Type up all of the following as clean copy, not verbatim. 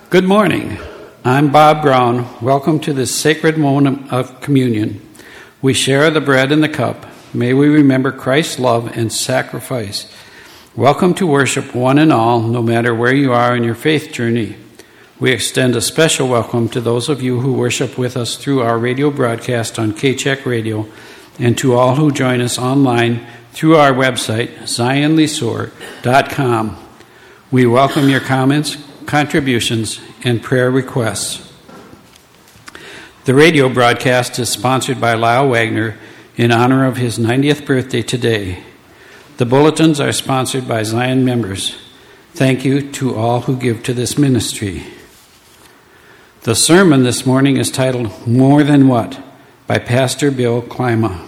Good morning. I'm Bob Brown. Welcome to this sacred moment of communion. We share the bread and the cup. May we remember Christ's love and sacrifice. Welcome to worship one and all, no matter where you are in your faith journey. We extend a special welcome to those of you who worship with us through our radio broadcast on K-Check Radio, and to all who join us online through our website, zionleesore.com. We welcome your comments, contributions, and prayer requests. The radio broadcast is sponsored by Lyle Wagner in honor of his 90th birthday today. The bulletins are sponsored by Zion members. Thank you to all who give to this ministry. The sermon this morning is titled More Than What by Pastor Bill Klima.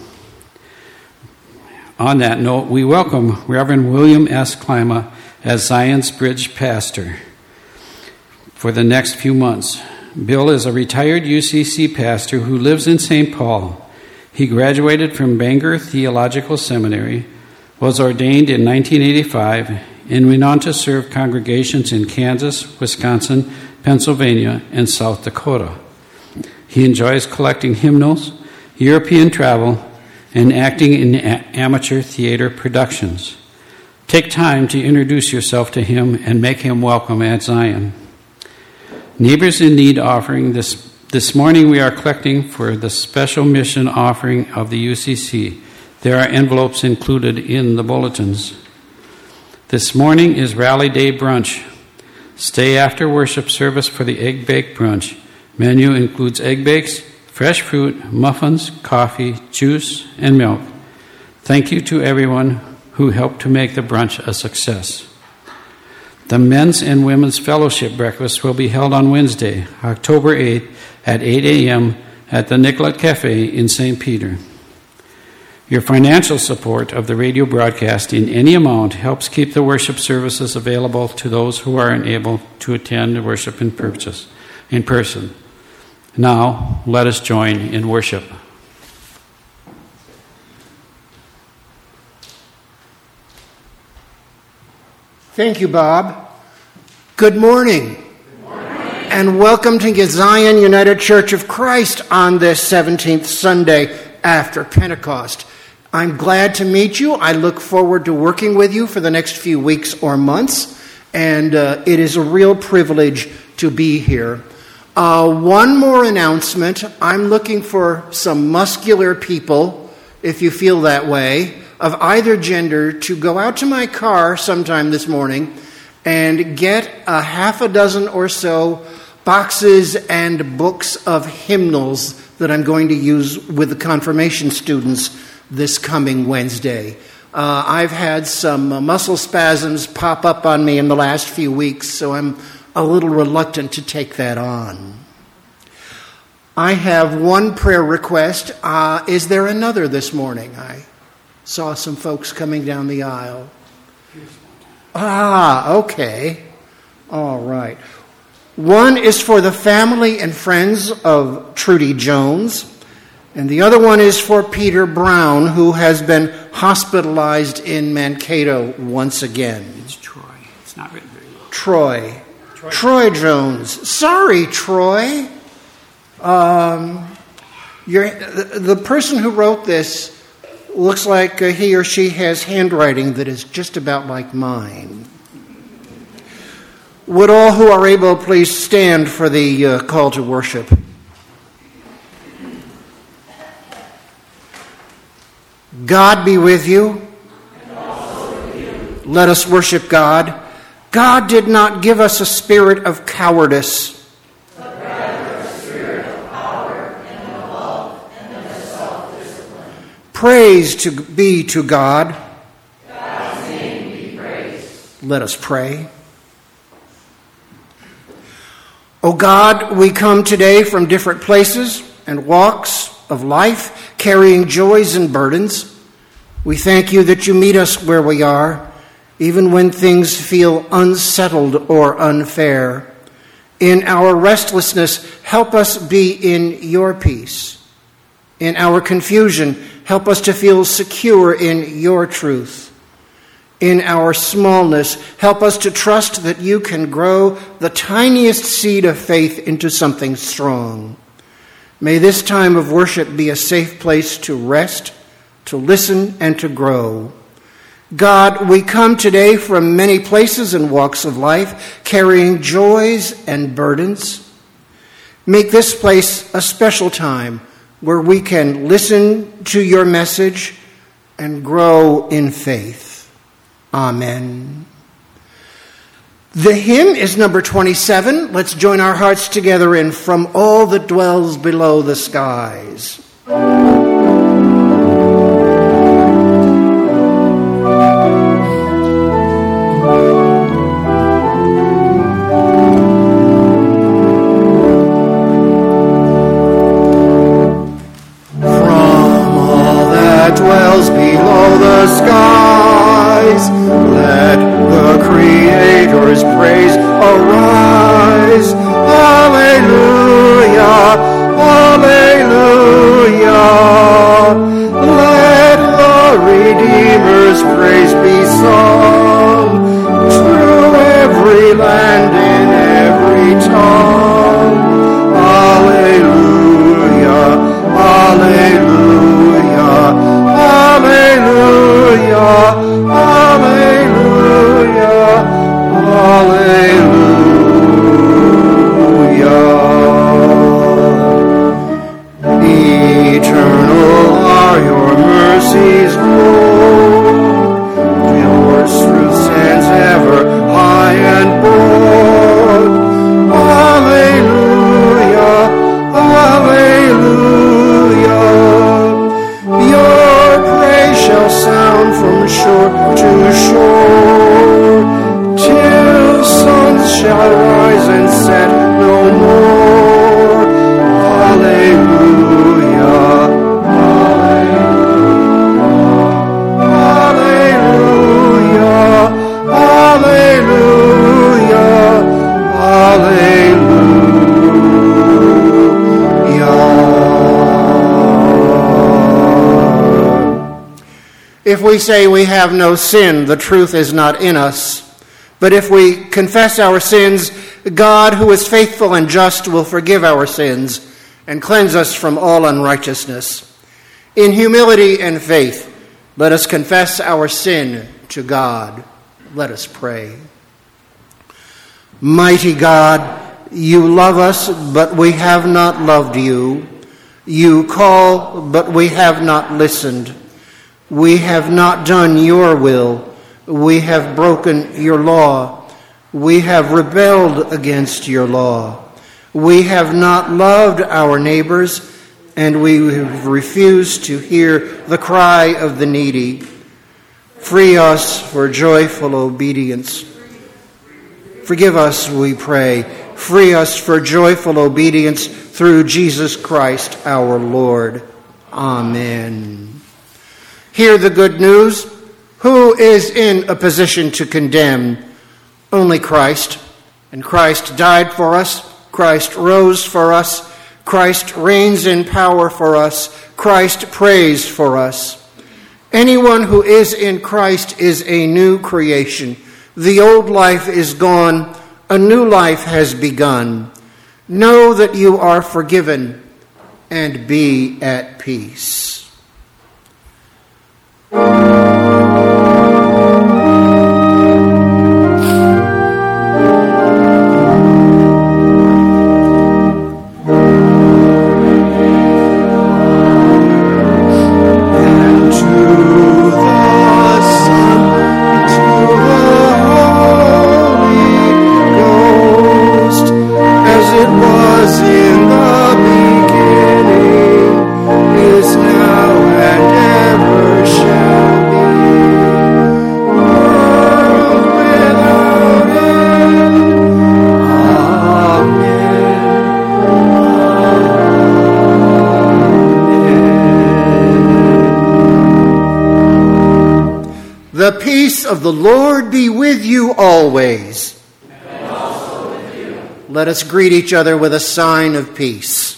On that note, we welcome Reverend William S. Klima as Zion's Bridge pastor for the next few months. Bill is a retired UCC pastor who lives in St. Paul. He graduated from Bangor Theological Seminary, was ordained in 1985, and went on to serve congregations in Kansas, Wisconsin, Pennsylvania, and South Dakota. He enjoys collecting hymnals, European travel, and acting in amateur theater productions. Take time to introduce yourself to him and make him welcome at Zion. Neighbors in Need offering. This morning we are collecting for the special mission offering of the UCC. There are envelopes included in the bulletins. This morning is Rally Day Brunch. Stay after worship service for the Egg Bake Brunch. Menu includes egg bakes, fresh fruit, muffins, coffee, juice, and milk. Thank you to everyone who helped to make the brunch a success. The Men's and Women's Fellowship Breakfast will be held on Wednesday, October 8th at 8 a.m. at the Nicollet Cafe in St. Peter. Your financial support of the radio broadcast in any amount helps keep the worship services available to those who are unable to attend worship in person. Now, let us join in worship. Thank you, Bob. Good morning. Good morning. And welcome to Zion United Church of Christ on this 17th Sunday after Pentecost. I'm glad to meet you. I look forward to working with you for the next few weeks or months, and it is a real privilege to be here. One more announcement. I'm looking for some muscular people, if you feel that way, of either gender, to go out to my car sometime this morning and get a half a dozen or so boxes and books of hymnals that I'm going to use with the confirmation students this coming Wednesday. I've had some muscle spasms pop up on me in the last few weeks, so I'm a little reluctant to take that on. I have one prayer request. Is there another this morning? I saw some folks coming down the aisle. Okay. All right. One is for the family and friends of Trudy Jones, and the other one is for Peter Brown, who has been hospitalized in Mankato once again. It's Troy. It's not written very well. Troy Jones. Sorry, Troy. The person who wrote this looks like he or she has handwriting that is just about like mine. Would all who are able please stand for the call to worship? God be with you. And also with you. Let us worship God. God did not give us a spirit of cowardice, but rather a spirit of power and of love and of self-discipline. Praise be to God. God's name be praised. Let us pray. O God, we come today from different places and walks of life, carrying joys and burdens. We thank you that you meet us where we are, even when things feel unsettled or unfair. In our restlessness, help us be in your peace. In our confusion, help us to feel secure in your truth. In our smallness, help us to trust that you can grow the tiniest seed of faith into something strong. May this time of worship be a safe place to rest, to listen, and to grow. God, we come today from many places and walks of life, carrying joys and burdens. Make this place a special time where we can listen to your message and grow in faith. Amen. The hymn is number 27. Let's join our hearts together in From All That Dwells Below the Skies. Dwells below the skies, let the Creator's praise arise. Alleluia, alleluia. Let the Redeemer's praise be sung through every land in every tongue. Alleluia, alleluia. Alleluia, alleluia, alleluia. Eternal are your mercies, Lord. Your truth stands ever high and broad. Alleluia, alleluia. Your praise shall sound from shore to shore, till suns shall rise and set no more. Alleluia, alleluia, alleluia, alleluia. If we say we have no sin, the truth is not in us. But if we confess our sins, God, who is faithful and just, will forgive our sins and cleanse us from all unrighteousness. In humility and faith, let us confess our sin to God. Let us pray. Mighty God, you love us, but we have not loved you. You call, but we have not listened. We have not done your will. We have broken your law. We have rebelled against your law. We have not loved our neighbors, and we have refused to hear the cry of the needy. Free us for joyful obedience. Forgive us, we pray. Free us for joyful obedience through Jesus Christ our Lord. Amen. Hear the good news. Who is in a position to condemn? Only Christ. And Christ died for us. Christ rose for us. Christ reigns in power for us. Christ prays for us. Anyone who is in Christ is a new creation. The old life is gone. A new life has begun. Know that you are forgiven and be at peace. The peace of the Lord be with you always. And also with you. Let us greet each other with a sign of peace.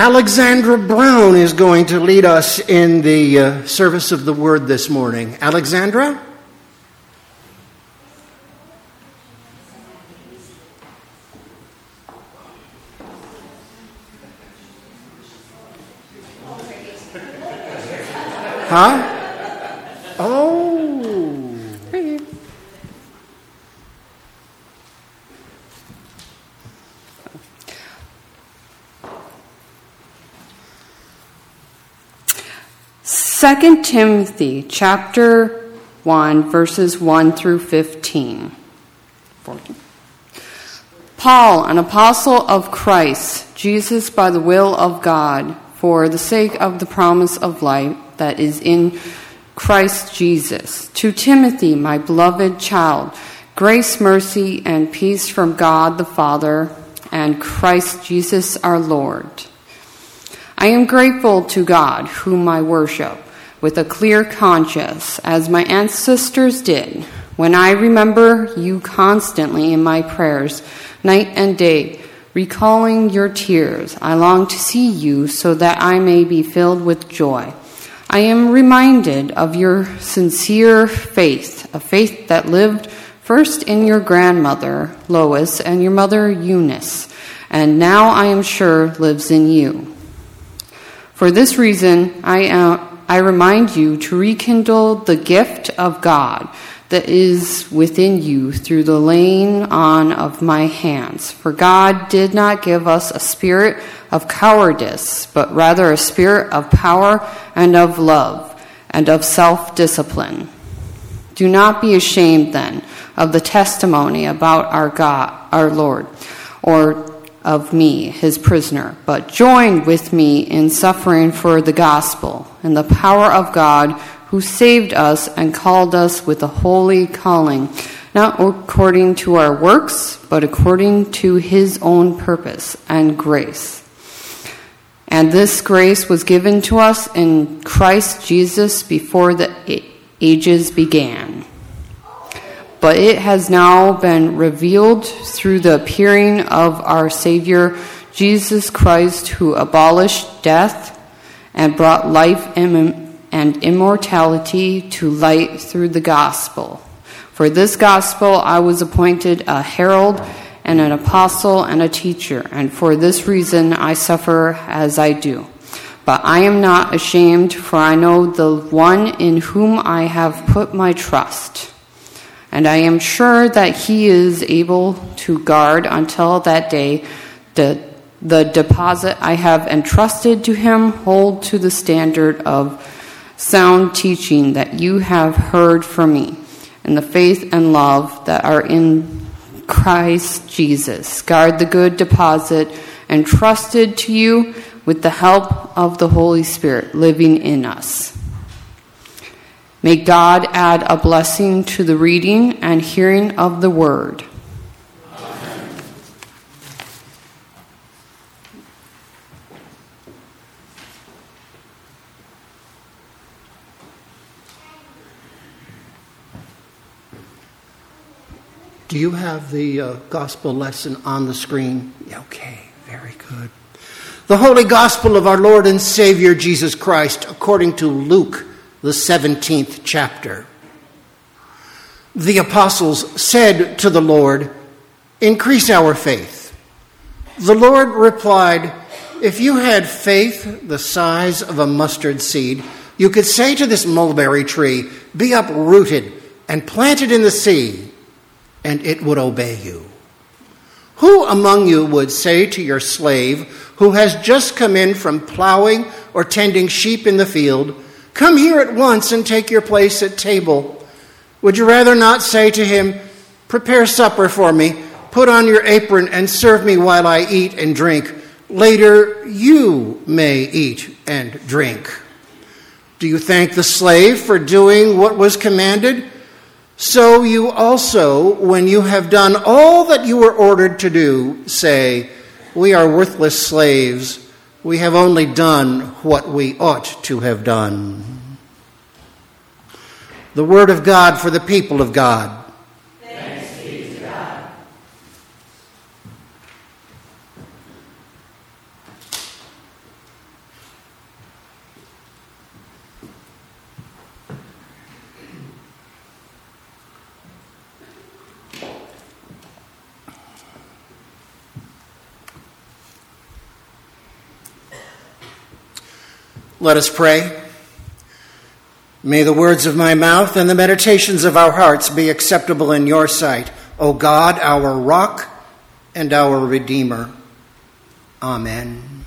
Alexandra Brown is going to lead us in the service of the Word this morning. Alexandra? Huh? Oh. Hey. Second Timothy chapter 1, verses 1 through 15. 14. Paul, an apostle of Christ Jesus by the will of God, for the sake of the promise of life that is in Christ Jesus. To Timothy, my beloved child, grace, mercy, and peace from God the Father and Christ Jesus our Lord. I am grateful to God, whom I worship, with a clear conscience, as my ancestors did, when I remember you constantly in my prayers, night and day, recalling your tears. I long to see you so that I may be filled with joy. I am reminded of your sincere faith, a faith that lived first in your grandmother, Lois, and your mother, Eunice, and now I am sure lives in you. For this reason, I remind you to rekindle the gift of God that is within you through the laying on of my hands. For God did not give us a spirit of cowardice, but rather a spirit of power and of love and of self-discipline. Do not be ashamed then of the testimony about our God, our Lord, or of me, his prisoner, but join with me in suffering for the gospel and the power of God, who saved us and called us with a holy calling, not according to our works, but according to his own purpose and grace. And this grace was given to us in Christ Jesus before the ages began. But it has now been revealed through the appearing of our Savior, Jesus Christ, who abolished death and brought life and immortality to light through the gospel. For this gospel I was appointed a herald and an apostle and a teacher, and for this reason I suffer as I do. But I am not ashamed, for I know the one in whom I have put my trust. And I am sure that he is able to guard until that day the deposit I have entrusted to him, hold to the standard of sound teaching that you have heard from me, and the faith and love that are in Christ Jesus. Guard the good deposit entrusted to you with the help of the Holy Spirit living in us. May God add a blessing to the reading and hearing of the word. Amen. Do you have the gospel lesson on the screen? Okay, very good. The Holy Gospel of our Lord and Savior Jesus Christ, according to Luke, the 17th chapter. The apostles said to the Lord, "Increase our faith." The Lord replied, "If you had faith the size of a mustard seed, you could say to this mulberry tree, 'Be uprooted and planted in the sea,' and it would obey you. Who among you would say to your slave who has just come in from plowing or tending sheep in the field, 'Come here at once and take your place at table'? Would you rather not say to him, 'Prepare supper for me, put on your apron and serve me while I eat and drink. Later you may eat and drink'? Do you thank the slave for doing what was commanded? So you also, when you have done all that you were ordered to do, say, 'We are worthless slaves. We have only done what we ought to have done.'" The word of God for the people of God. Thanks be to God. Let us pray. May the words of my mouth and the meditations of our hearts be acceptable in your sight, O God, our rock and our Redeemer. Amen.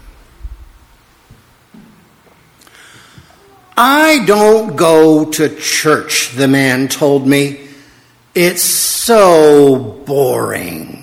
I don't go to church, the man told me. It's so boring.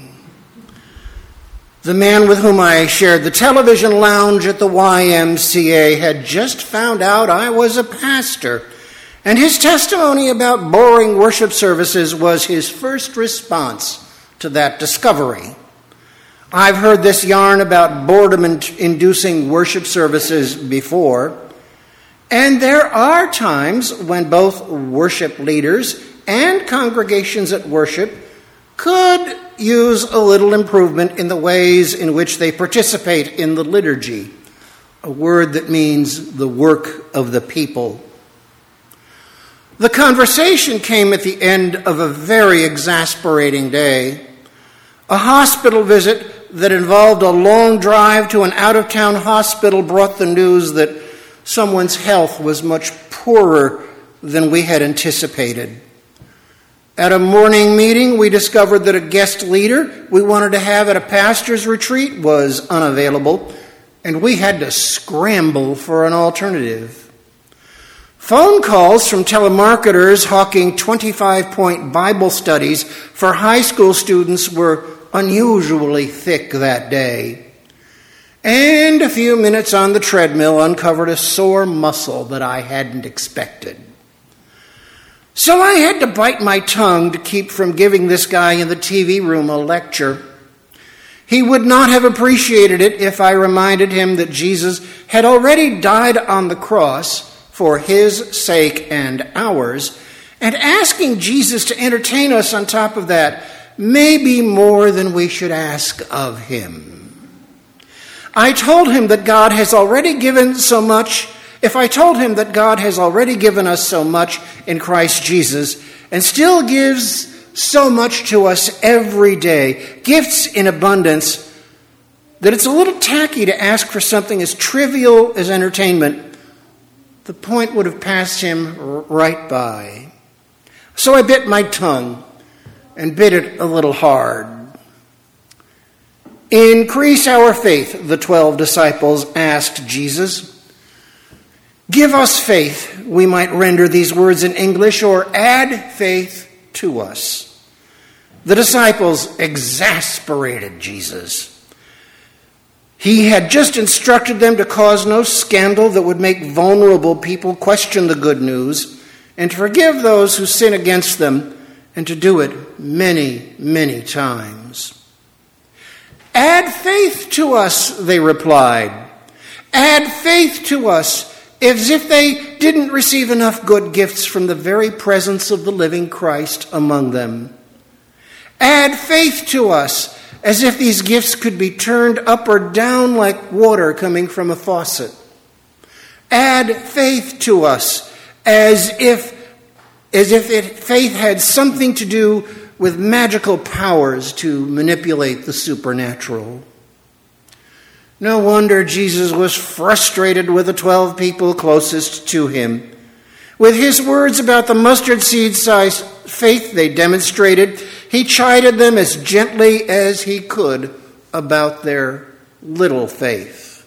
The man with whom I shared the television lounge at the YMCA had just found out I was a pastor, and his testimony about boring worship services was his first response to that discovery. I've heard this yarn about boredom-inducing worship services before, and there are times when both worship leaders and congregations at worship could use a little improvement in the ways in which they participate in the liturgy, a word that means the work of the people. The conversation came at the end of a very exasperating day, a hospital visit that involved a long drive to an out-of-town hospital brought the news that someone's health was much poorer than we had anticipated. At a morning meeting, we discovered that a guest leader we wanted to have at a pastor's retreat was unavailable, and we had to scramble for an alternative. Phone calls from telemarketers hawking 25-point Bible studies for high school students were unusually thick that day. And a few minutes on the treadmill uncovered a sore muscle that I hadn't expected. So I had to bite my tongue to keep from giving this guy in the TV room a lecture. He would not have appreciated it if I reminded him that Jesus had already died on the cross for his sake and ours, and asking Jesus to entertain us on top of that may be more than we should ask of him. I told him that God has already given so much. If I told him that God has already given us so much in Christ Jesus and still gives so much to us every day, gifts in abundance, that it's a little tacky to ask for something as trivial as entertainment, the point would have passed him right by. So I bit my tongue and bit it a little hard. Increase our faith, the 12 disciples asked Jesus. Give us faith, we might render these words in English, or add faith to us. The disciples exasperated Jesus. He had just instructed them to cause no scandal that would make vulnerable people question the good news, and to forgive those who sin against them, and to do it many, many times. Add faith to us, they replied. Add faith to us, as if they didn't receive enough good gifts from the very presence of the living Christ among them. Add faith to us, as if these gifts could be turned up or down like water coming from a faucet. Add faith to us, as if faith had something to do with magical powers to manipulate the supernatural. No wonder Jesus was frustrated with the 12 people closest to him. With his words about the mustard seed-sized faith they demonstrated, he chided them as gently as he could about their little faith.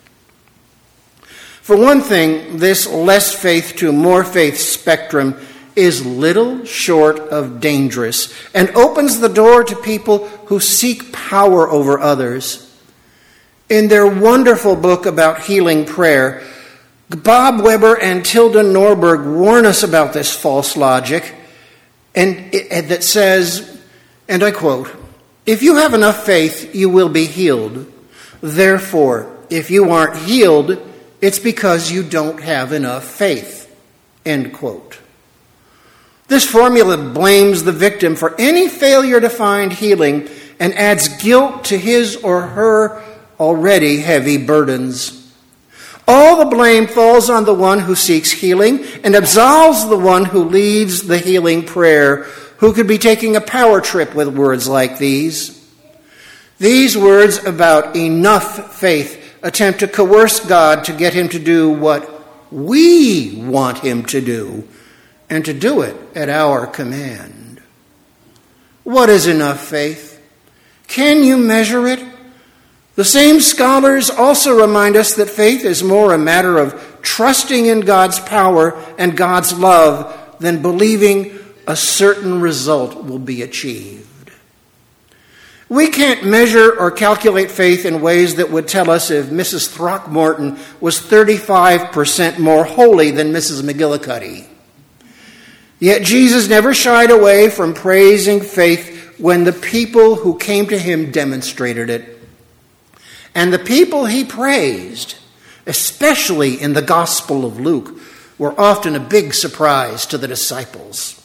For one thing, this less faith to more faith spectrum is little short of dangerous and opens the door to people who seek power over others. In their wonderful book about healing prayer, Bob Weber and Tilda Norberg warn us about this false logic, and that says, and I quote, "If you have enough faith, you will be healed. Therefore, if you aren't healed, it's because you don't have enough faith." End quote. This formula blames the victim for any failure to find healing and adds guilt to his or her already heavy burdens. All the blame falls on the one who seeks healing and absolves the one who leads the healing prayer, who could be taking a power trip with words like these. These words about enough faith attempt to coerce God to get him to do what we want him to do, and to do it at our command. What is enough faith? Can you measure it? The same scholars also remind us that faith is more a matter of trusting in God's power and God's love than believing a certain result will be achieved. We can't measure or calculate faith in ways that would tell us if Mrs. Throckmorton was 35% more holy than Mrs. McGillicuddy. Yet Jesus never shied away from praising faith when the people who came to him demonstrated it. And the people he praised, especially in the Gospel of Luke, were often a big surprise to the disciples.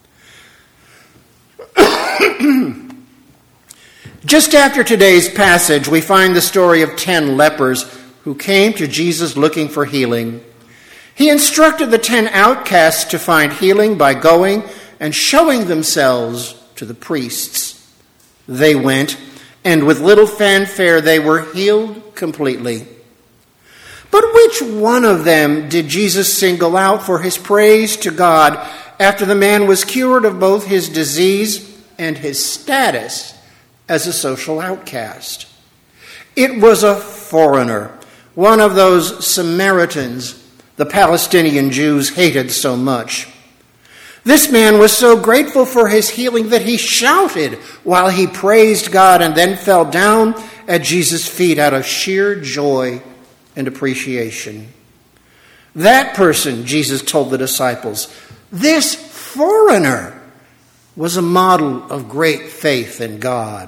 Just after today's passage, we find the story of 10 lepers who came to Jesus looking for healing. He instructed the 10 outcasts to find healing by going and showing themselves to the priests. They went, and with little fanfare they were healed completely. But which one of them did Jesus single out for his praise to God after the man was cured of both his disease and his status as a social outcast? It was a foreigner, one of those Samaritans the Palestinian Jews hated so much. This man was so grateful for his healing that he shouted while he praised God and then fell down at Jesus' feet out of sheer joy and appreciation. That person, Jesus told the disciples, this foreigner, was a model of great faith in God.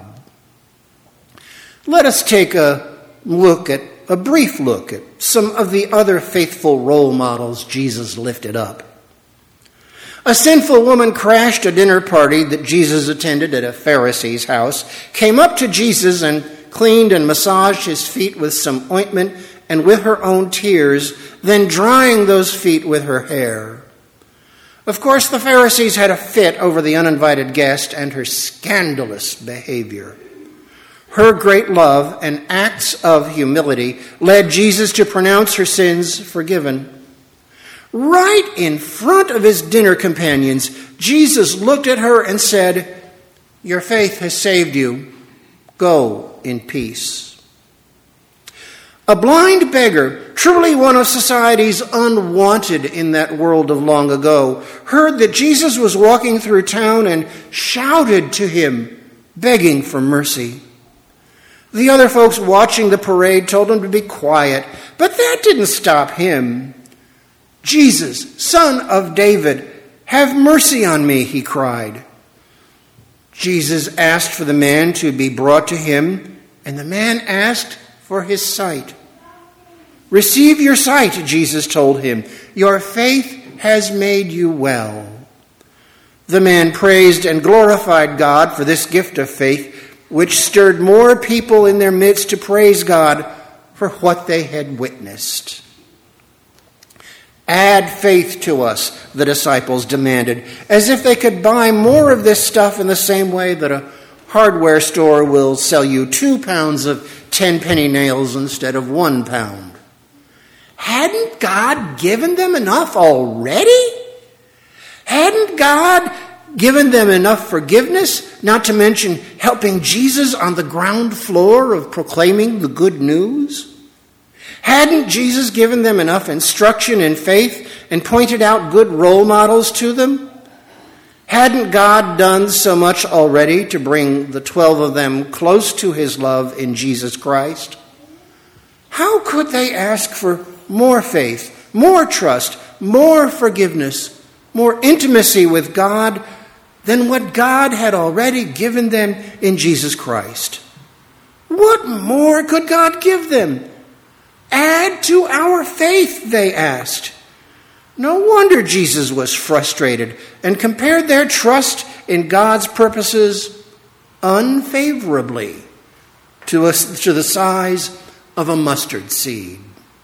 Let us take a brief look at some of the other faithful role models Jesus lifted up. A sinful woman crashed a dinner party that Jesus attended at a Pharisee's house, came up to Jesus and cleaned and massaged his feet with some ointment and with her own tears, then drying those feet with her hair. Of course, the Pharisees had a fit over the uninvited guest and her scandalous behavior. Her great love and acts of humility led Jesus to pronounce her sins forgiven. Right in front of his dinner companions, Jesus looked at her and said, "Your faith has saved you. Go in peace." A blind beggar, truly one of society's unwanted in that world of long ago, heard that Jesus was walking through town and shouted to him, begging for mercy. The other folks watching the parade told him to be quiet, but that didn't stop him. "Jesus, Son of David, have mercy on me," he cried. Jesus asked for the man to be brought to him, and the man asked for his sight. "Receive your sight," Jesus told him. "Your faith has made you well." The man praised and glorified God for this gift of faith, which stirred more people in their midst to praise God for what they had witnessed. "Add faith to us," the disciples demanded, as if they could buy more of this stuff in the same way that a hardware store will sell you 2 pounds of 10-penny nails instead of 1 pound. Hadn't God given them enough already? Hadn't God given them enough forgiveness, not to mention helping Jesus on the ground floor of proclaiming the good news? Hadn't Jesus given them enough instruction in faith and pointed out good role models to them? Hadn't God done so much already to bring the 12 of them close to his love in Jesus Christ? How could they ask for more faith, more trust, more forgiveness, more intimacy with God than what God had already given them in Jesus Christ? What more could God give them? "Add to our faith," they asked. No wonder Jesus was frustrated and compared their trust in God's purposes unfavorably to the size of a mustard seed.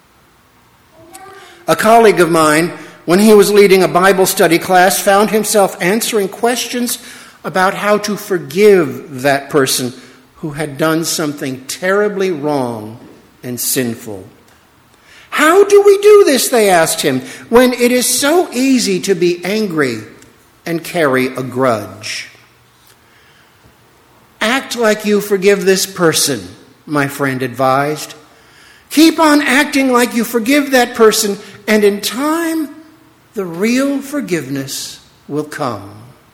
A colleague of mine, when he was leading a Bible study class, found himself answering questions about how to forgive that person who had done something terribly wrong and sinful. How do we do this, they asked him, when it is so easy to be angry and carry a grudge? Act like you forgive this person, my friend advised. Keep on acting like you forgive that person, and in time, the real forgiveness will come.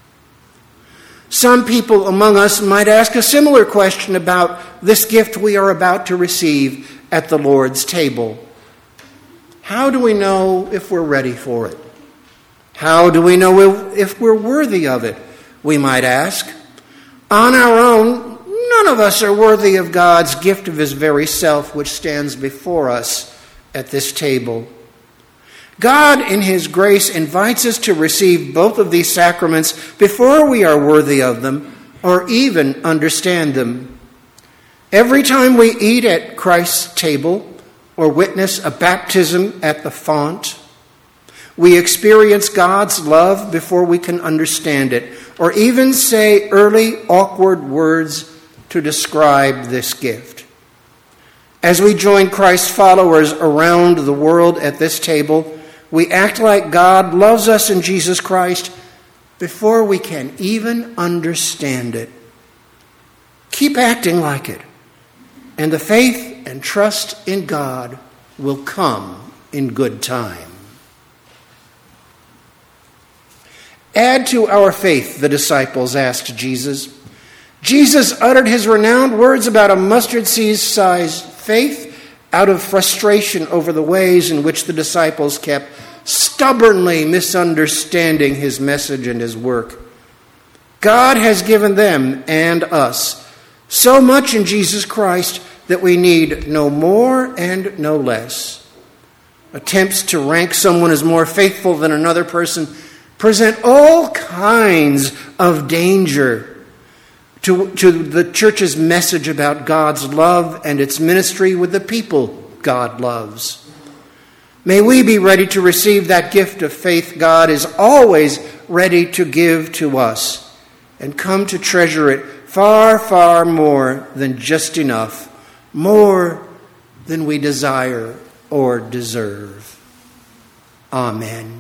Some people among us might ask a similar question about this gift we are about to receive at the Lord's table. How do we know if we're ready for it? How do we know if we're worthy of it, we might ask? On our own, none of us are worthy of God's gift of his very self, which stands before us at this table. God, in his grace, invites us to receive both of these sacraments before we are worthy of them or even understand them. Every time we eat at Christ's table or witness a baptism at the font, we experience God's love before we can understand it, or even say early, awkward words to describe this gift. As we join Christ's followers around the world at this table, we act like God loves us in Jesus Christ before we can even understand it. Keep acting like it, and the faith and trust in God will come in good time. Add to our faith, the disciples asked Jesus. Jesus uttered his renowned words about a mustard seed-sized faith out of frustration over the ways in which the disciples kept stubbornly misunderstanding his message and his work. God has given them and us so much in Jesus Christ that we need no more and no less. Attempts to rank someone as more faithful than another person present all kinds of danger to the church's message about God's love and its ministry with the people God loves. May we be ready to receive that gift of faith God is always ready to give to us, and come to treasure it far, far more than just enough, more than we desire or deserve. Amen.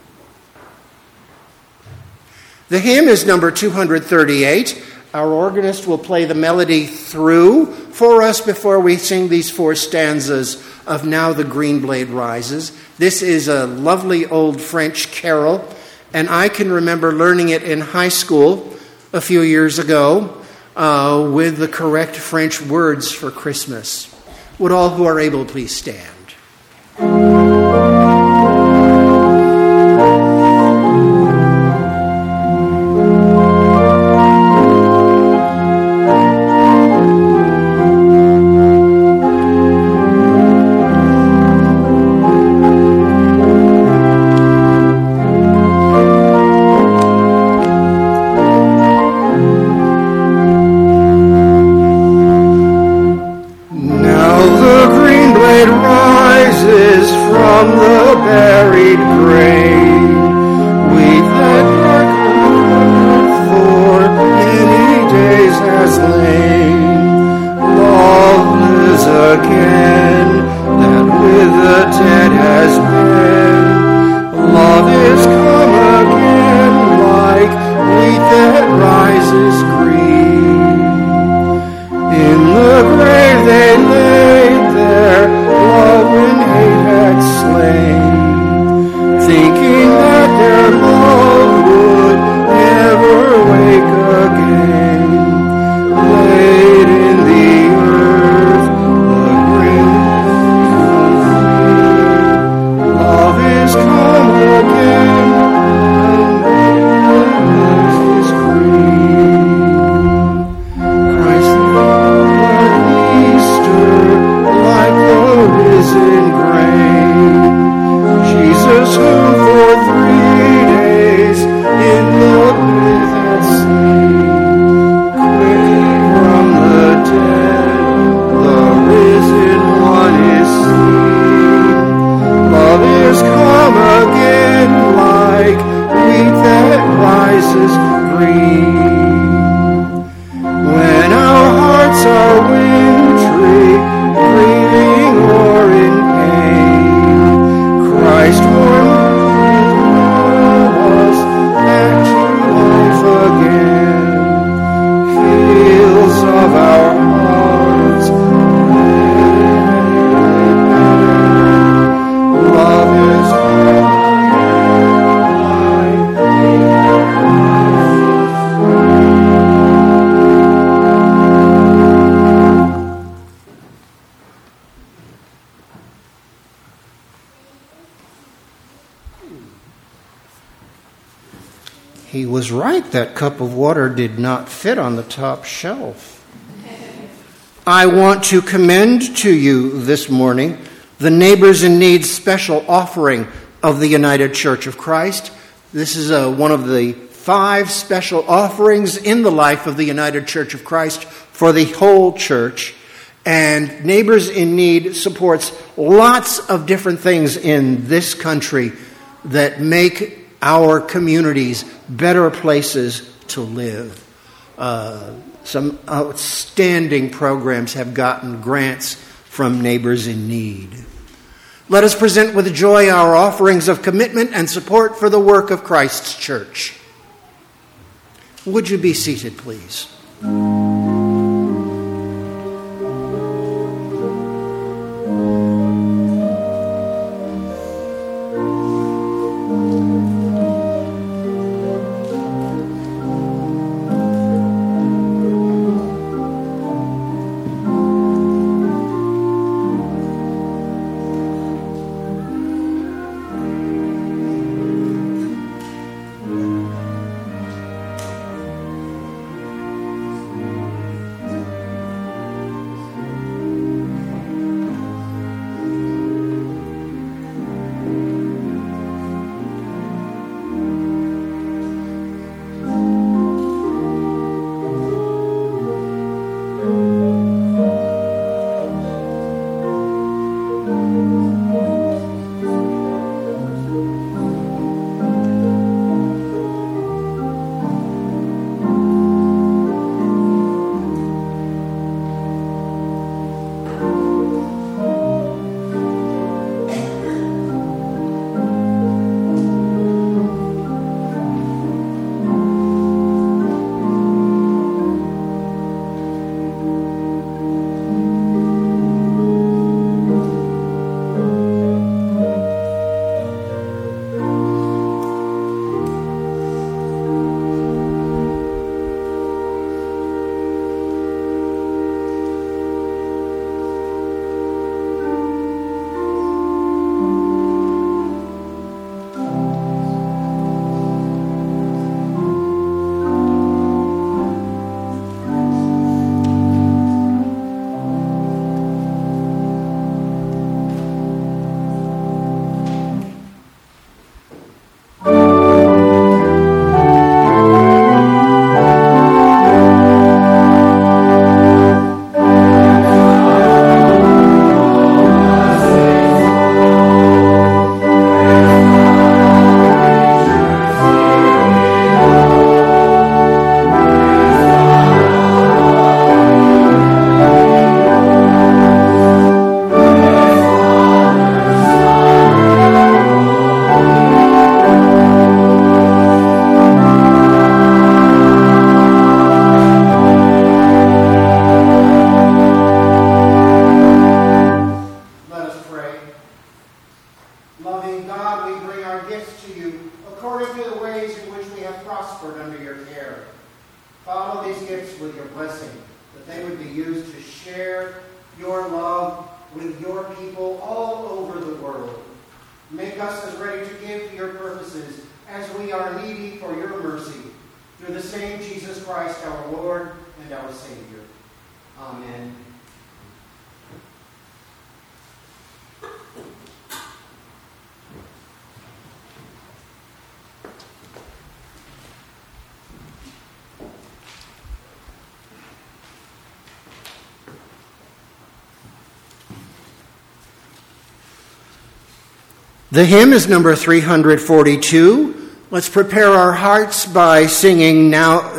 The hymn is number 238. Our organist will play the melody through for us before we sing these four stanzas of Now the Green Blade Rises. This is a lovely old French carol, and I can remember learning it in high school a few years ago with the correct French words for Christmas. Would all who are able please stand? Christ, Easter He was right. That cup of water did not fit on the top shelf. I want to commend to you this morning the Neighbors in Need special offering of the United Church of Christ. This is one of the 5 special offerings in the life of the United Church of Christ for the whole church. And Neighbors in Need supports lots of different things in this country that make our communities better places to live. Some outstanding programs have gotten grants from Neighbors in Need. Let us present with joy our offerings of commitment and support for the work of Christ's church. Would you be seated, please? The hymn is number 342. Let's prepare our hearts by singing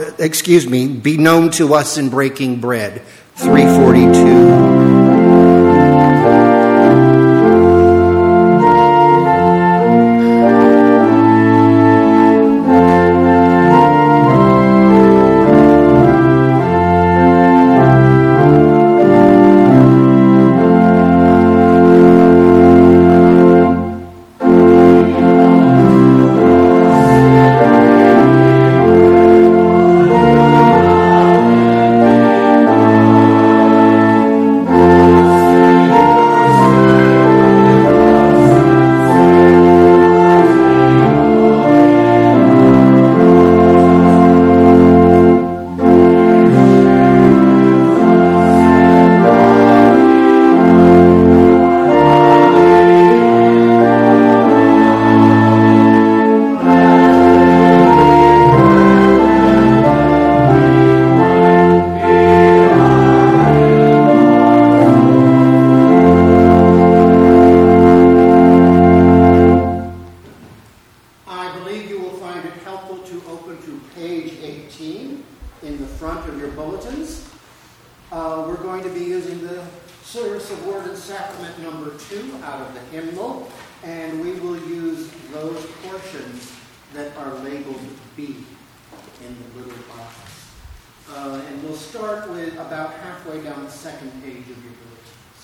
Be Known to Us in Breaking Bread, 342. Word and Sacrament number 2 out of the hymnal, and we will use those portions that are labeled B in the little box. And we'll start with about halfway down the second page of your bulletins.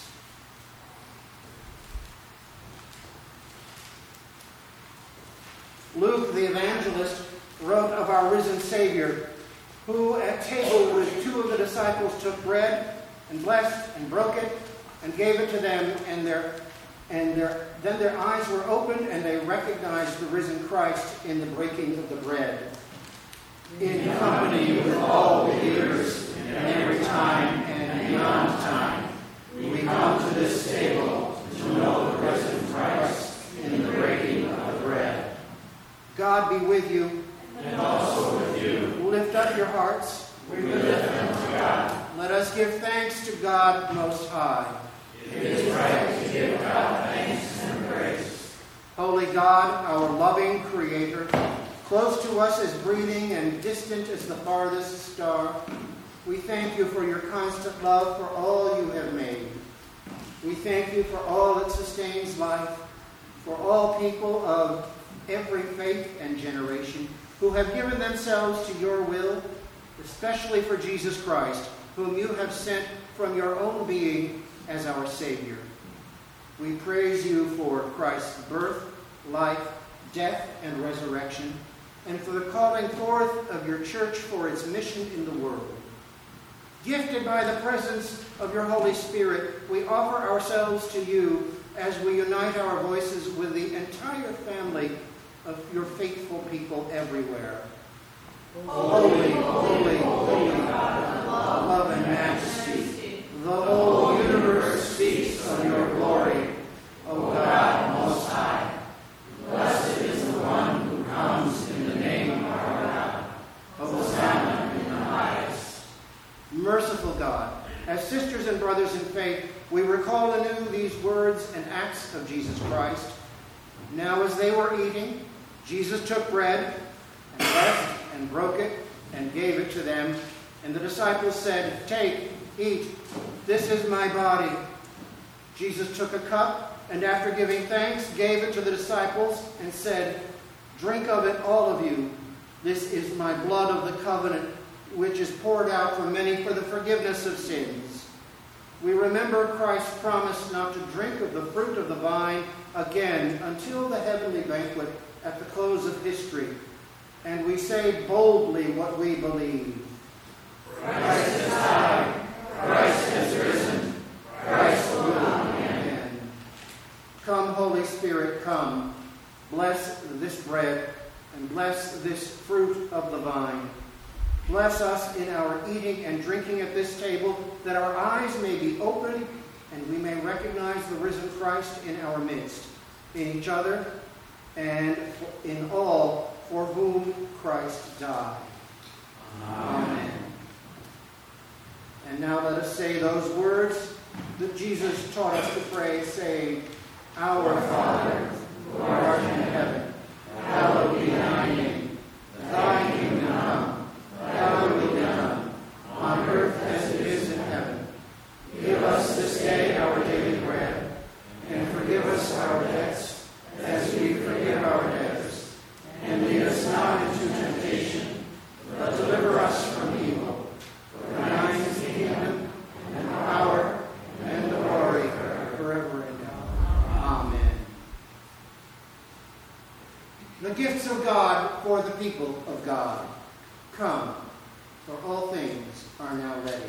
Luke, the evangelist, wrote of our risen Savior, who at table with 2 of the disciples took bread and blessed and broke it and gave it to them, and then their eyes were opened and they recognized the risen Christ in the breaking of the bread. In company with all believers in every time and beyond time, we come to this table to know the risen Christ in the breaking of the bread. God be with you. And also with you. Lift up your hearts. We lift them to God. Let us give thanks to God Most High. It is right to give God thanks and praise. Holy God, our loving Creator, close to us as breathing and distant as the farthest star, we thank you for your constant love for all you have made. We thank you for all that sustains life, for all people of every faith and generation who have given themselves to your will, especially for Jesus Christ, whom you have sent from your own being as our Savior. We praise you for Christ's birth, life, death, and resurrection, and for the calling forth of your church for its mission in the world. Gifted by the presence of your Holy Spirit, we offer ourselves to you as we unite our voices with the entire family of your faithful people everywhere. Holy, holy, holy God, of love and majesty, the whole universe speaks of your glory, O God Most High. Blessed is the one who comes in the name of our God. Hosanna in the highest. Merciful God, as sisters and brothers in faith, we recall anew these words and acts of Jesus Christ. Now as they were eating, Jesus took bread and blessed and broke it and gave it to them. And the disciples said, "Take, eat, this is my body." Jesus took a cup and after giving thanks, gave it to the disciples and said, "Drink of it, all of you. This is my blood of the covenant, which is poured out for many for the forgiveness of sins." We remember Christ's promise not to drink of the fruit of the vine again until the heavenly banquet at the close of history. And we say boldly what we believe. Christ has died. Christ has risen. Christ will come again. Come, Holy Spirit, come. Bless this bread and bless this fruit of the vine. Bless us in our eating and drinking at this table, that our eyes may be opened and we may recognize the risen Christ in our midst, in each other, and in all for whom Christ died. Amen. And now let us say those words that Jesus taught us to pray, saying, Our Father, who art in heaven, hallowed be thy name. Thy kingdom come, thy will be done, on earth as it is in heaven. Give us this day our daily bread, and forgive us our debts, as we forgive our debtors. And lead us not into temptation, but deliver us from evil. For thine is the kingdom, and the power, and the glory, forever and ever. Amen. The gifts of God for the people of God. Come, for all things are now ready.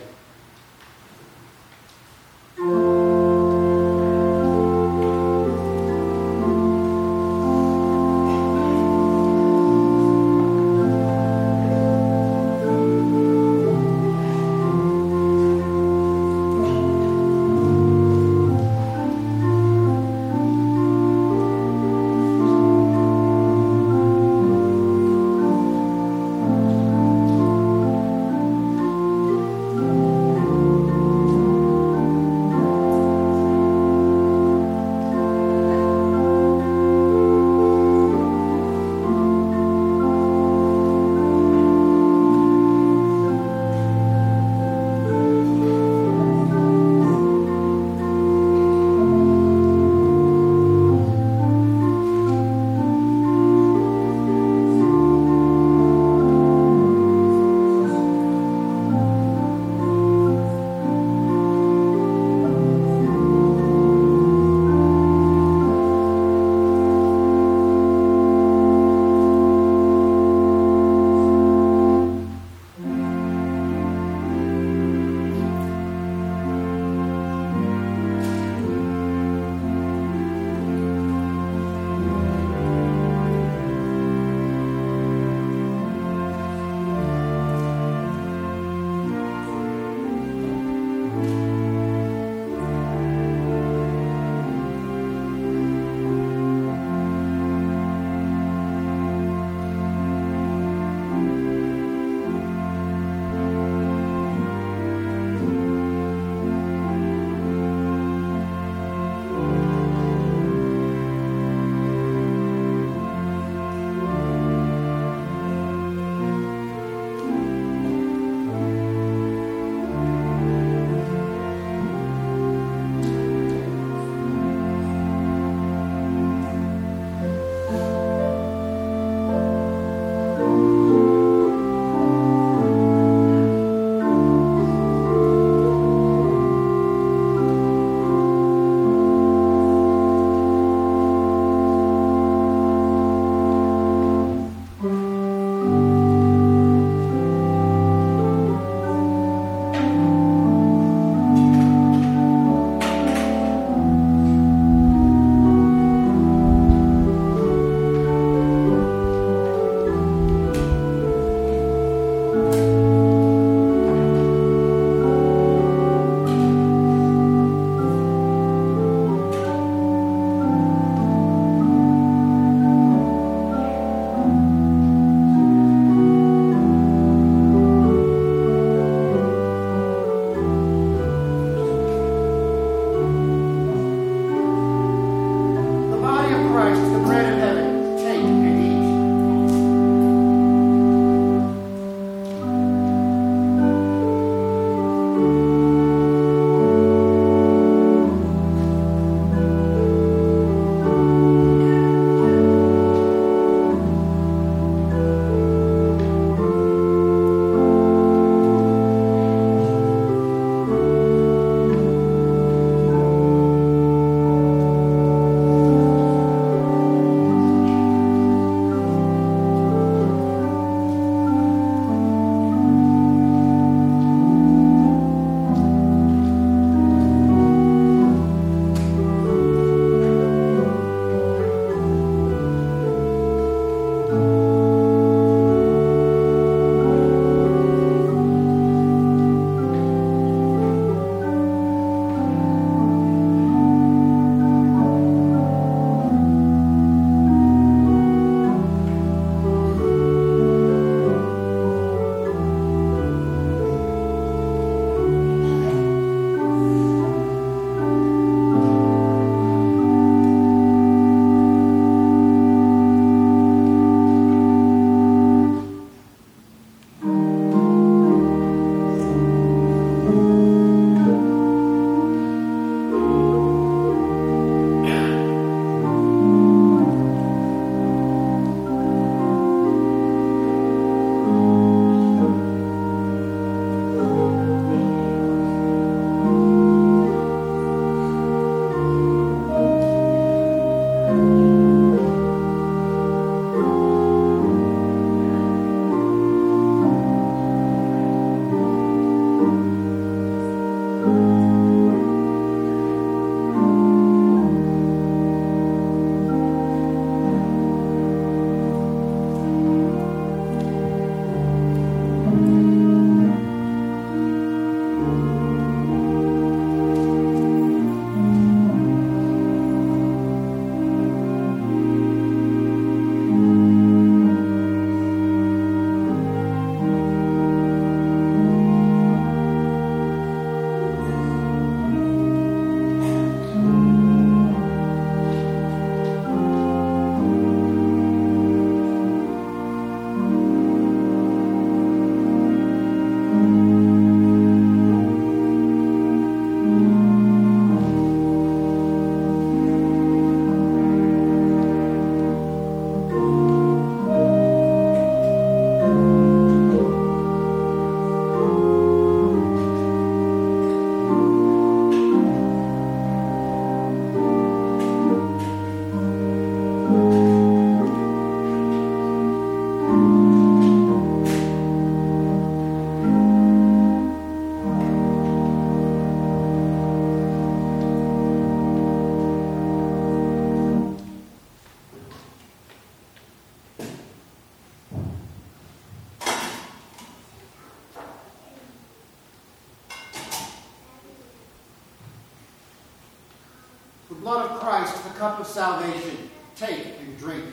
The blood of Christ, the cup of salvation. Take and drink.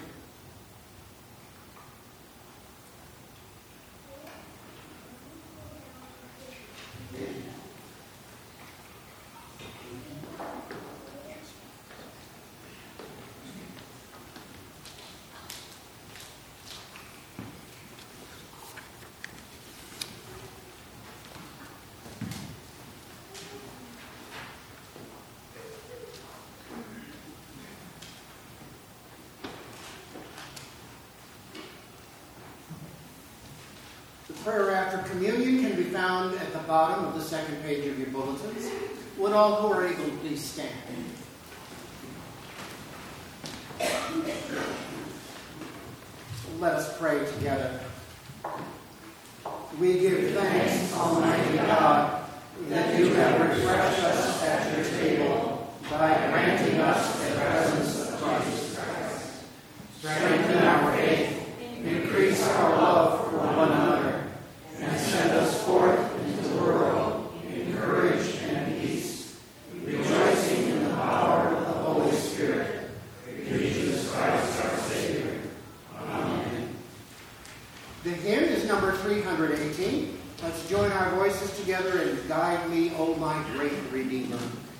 Prayer after communion can be found at the bottom of the second page of your bulletins. Would all who are able please stand? Let us pray together. We give thanks, Almighty God, that you have refreshed us at your table by granting us the presence of Jesus Christ. Strengthen our faith, increase our love for one another, and send us forth into the world in courage and peace, rejoicing in the power of the Holy Spirit, through Jesus Christ our Savior. Amen. The hymn is number 318. Let's join our voices together and guide me, O my great Redeemer.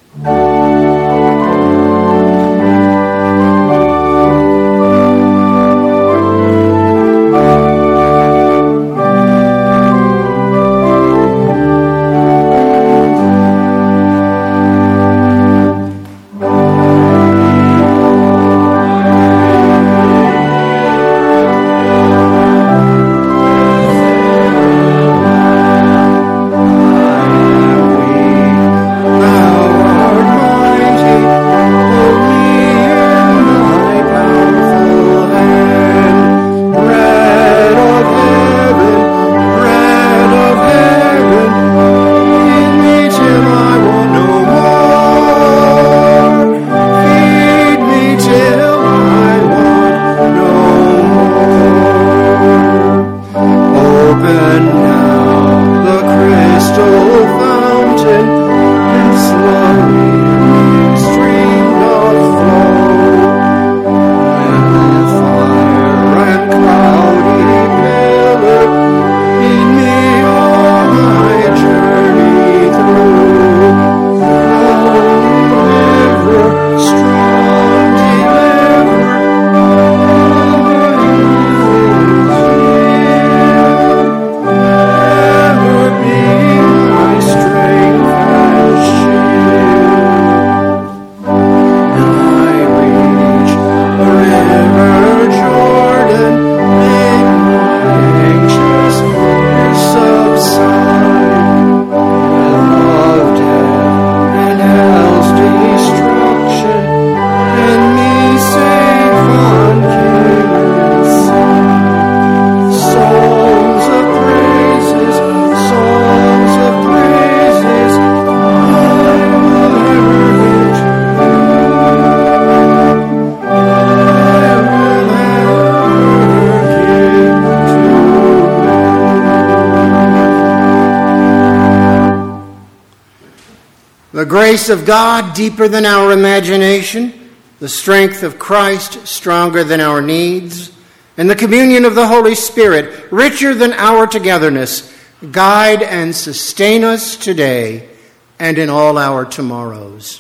The grace of God deeper than our imagination, the strength of Christ stronger than our needs, and the communion of the Holy Spirit richer than our togetherness guide and sustain us today and in all our tomorrows.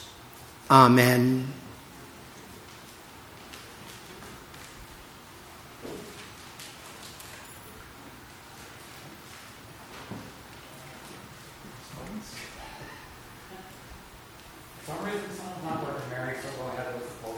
Amen. For some reason, someone's not working, Mary, so go ahead with the full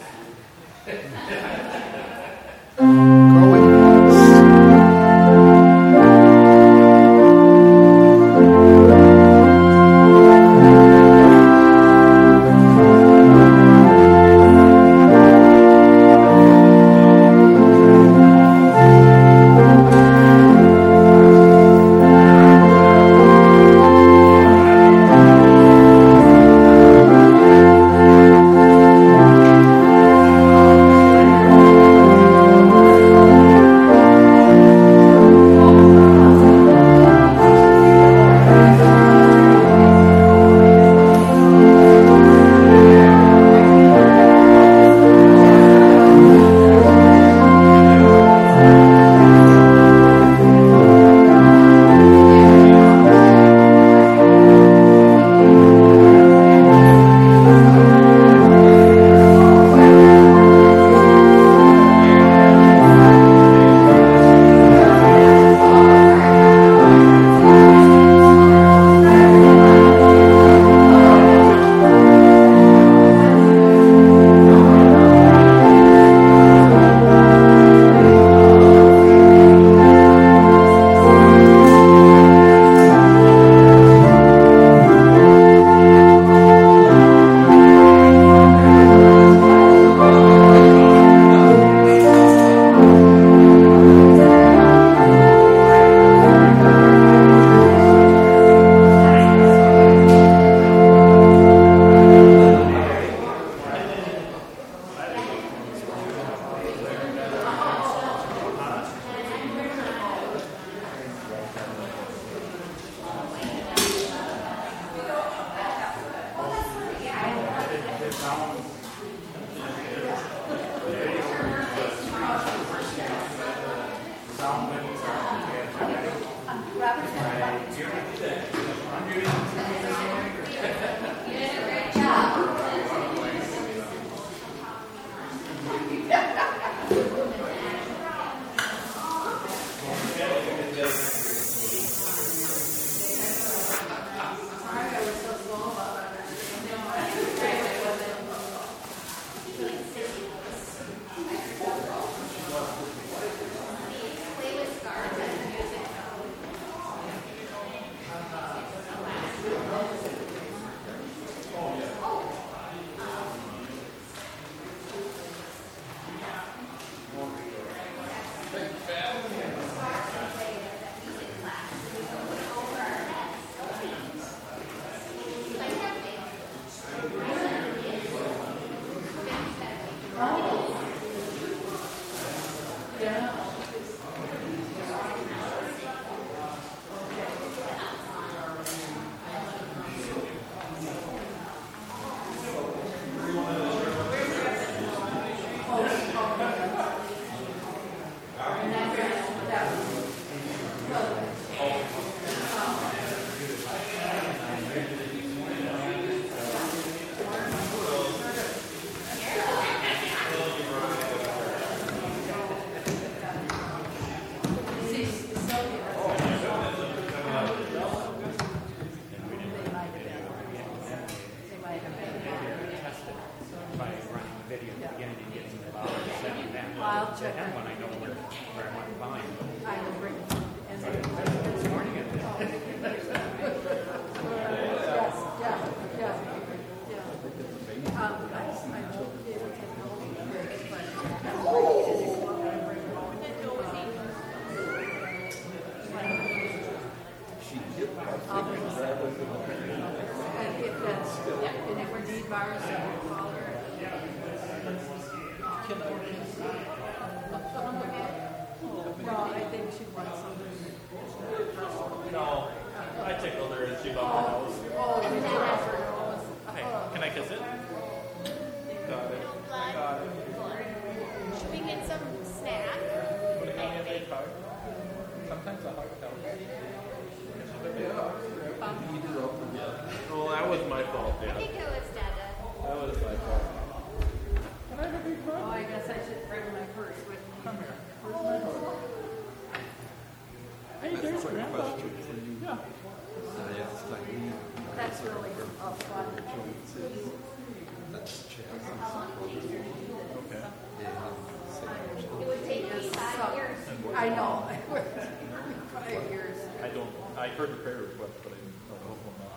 I heard the prayer request, but I didn't know the whole amount.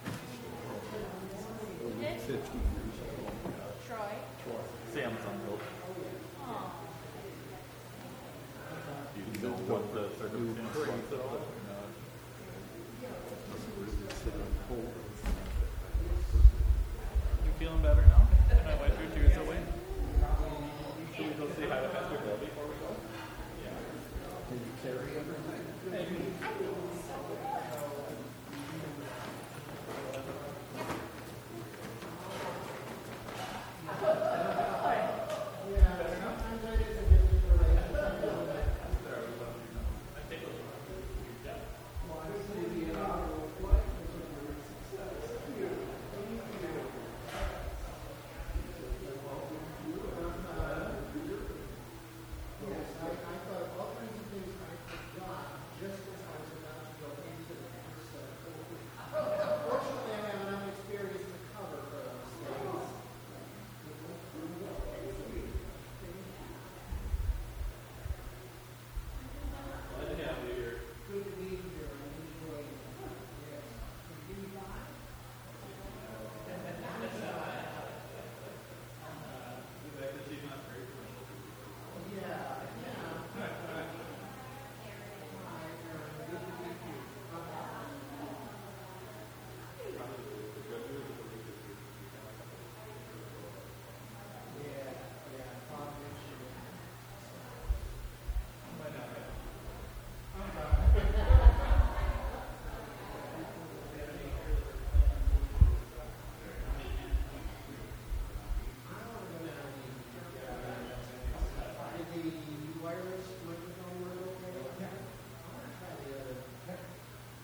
15 years ago. Troy. Sam's uncle. Do you know what the circumstance was at all? You feeling better now? Can I wipe your tears away? Should we go say hi to Pastor Bill before we go? Yeah. Can you carry everything? Wireless